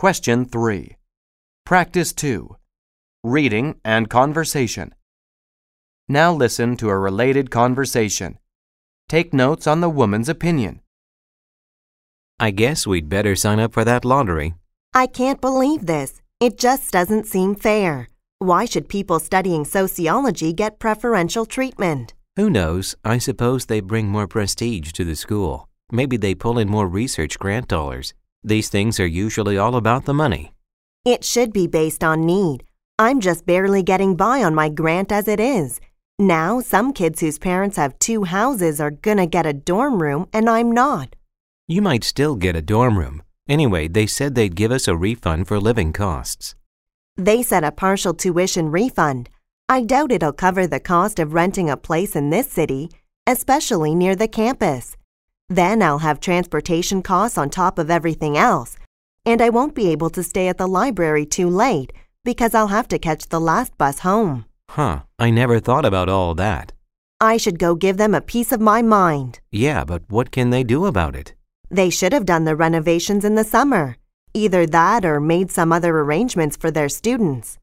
Question 3. Practice 2. Reading and conversation. Now listen to a related conversation. Take notes on the woman's opinion. I guess we'd better sign up for that lottery. I can't believe this. It just doesn't seem fair. Why should people studying sociology get preferential treatment? Who knows? I suppose they bring more prestige to the school. Maybe they pull in more research grant dollars. These things are usually all about the money. It should be based on need. I'm just barely getting by on my grant as it is. Now, some kids whose parents have 2 houses are gonna get a dorm room and I'm not. You might still get a dorm room. Anyway, they said they'd give us a refund for living costs. They said a partial tuition refund. I doubt it'll cover the cost of renting a place in this city, especially near the campus. Then I'll have transportation costs on top of everything else, and I won't be able to stay at the library too late because I'll have to catch the last bus home. I never thought about all that. I should go give them a piece of my mind. Yeah, but what can they do about it? They should have done the renovations in the summer. Either that or made some other arrangements for their students.